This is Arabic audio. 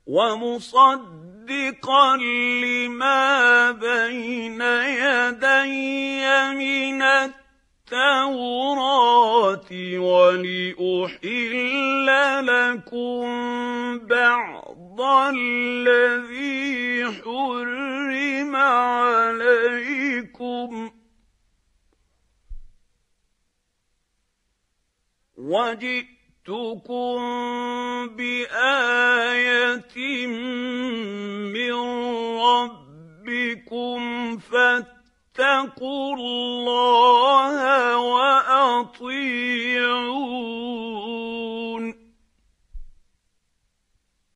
ومصدقا لما بين يدي من التوراة ولأحل لكم بعض الذي حرم عليكم وجئتكم بآية من ربكم فاتقوا الله وأطيعون.